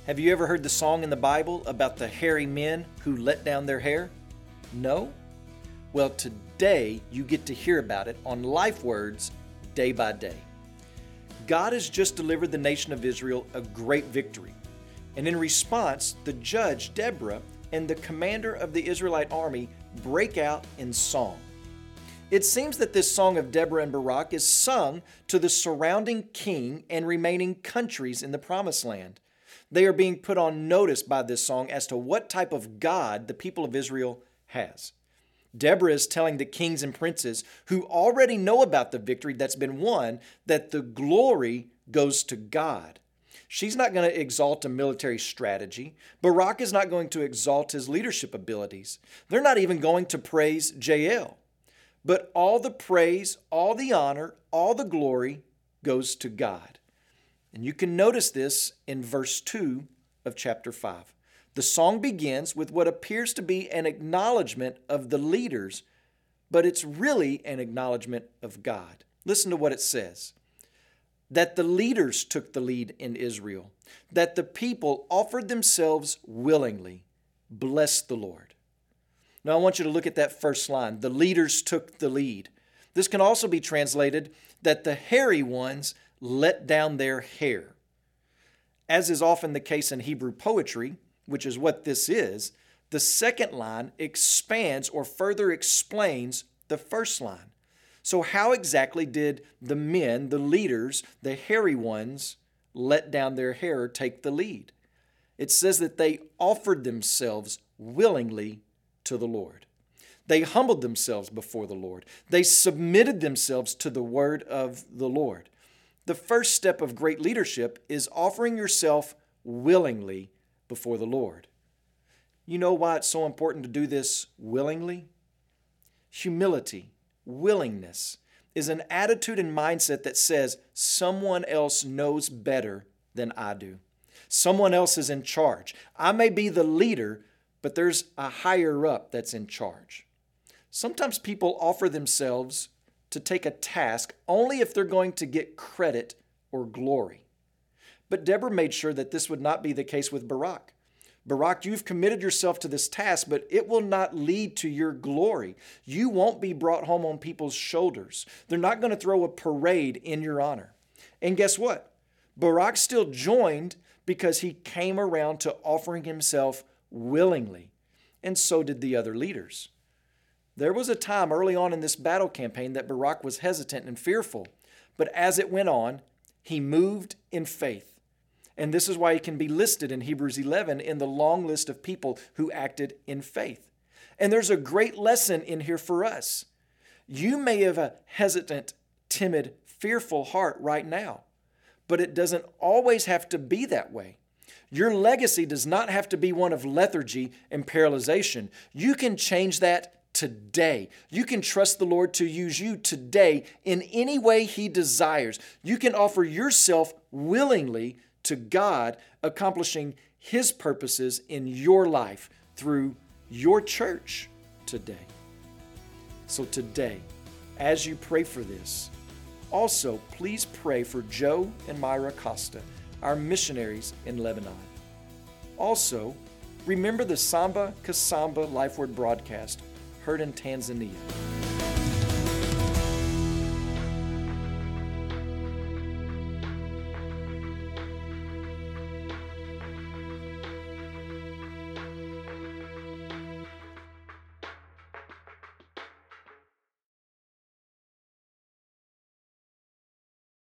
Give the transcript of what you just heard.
Have you ever heard the song in the Bible about the hairy men who let down their hair? No? Well, today you get to hear about it on Life Words Day by Day. God has just delivered the nation of Israel a great victory. And in response, the judge, Deborah, and the commander of the Israelite army break out in song. It seems that this song of Deborah and Barak is sung to the surrounding king and remaining countries in the Promised Land. They are being put on notice by this song as to what type of God the people of Israel has. Deborah is telling the kings and princes who already know about the victory that's been won that the glory goes to God. She's not going to exalt a military strategy. Barak is not going to exalt his leadership abilities. They're not even going to praise Jael. But all the praise, all the honor, all the glory goes to God. And you can notice this in verse 2 of chapter 5. The song begins with what appears to be an acknowledgement of the leaders, but it's really an acknowledgement of God. Listen to what it says. That the leaders took the lead in Israel, that the people offered themselves willingly. Bless the Lord. Now I want you to look at that first line. The leaders took the lead. This can also be translated that the hairy ones let down their hair. As is often the case in Hebrew poetry, which is what this is, the second line expands or further explains the first line. So how exactly did the men, the leaders, the hairy ones, let down their hair or take the lead? It says that they offered themselves willingly to the Lord. They humbled themselves before the Lord. They submitted themselves to the word of the Lord. The first step of great leadership is offering yourself willingly before the Lord. You know why it's so important to do this willingly? Humility, willingness, is an attitude and mindset that says someone else knows better than I do. Someone else is in charge. I may be the leader, but there's a higher up that's in charge. Sometimes people offer themselves to take a task only if they're going to get credit or glory. But Deborah made sure that this would not be the case with Barak. Barak, you've committed yourself to this task, but it will not lead to your glory. You won't be brought home on people's shoulders. They're not going to throw a parade in your honor. And guess what? Barak still joined because he came around to offering himself willingly. And so did the other leaders. There was a time early on in this battle campaign that Barak was hesitant and fearful, but as it went on, he moved in faith. And this is why he can be listed in Hebrews 11 in the long list of people who acted in faith. And there's a great lesson in here for us. You may have a hesitant, timid, fearful heart right now, but it doesn't always have to be that way. Your legacy does not have to be one of lethargy and paralyzation. You can change that today. You can trust the Lord to use you today in any way He desires. You can offer yourself willingly to God, accomplishing His purposes in your life through your church today. So today, as you pray for this, also please pray for Joe and Myra Costa, our missionaries in Lebanon. Also, remember the Samba Kasamba Life Word broadcast heard in Tanzania.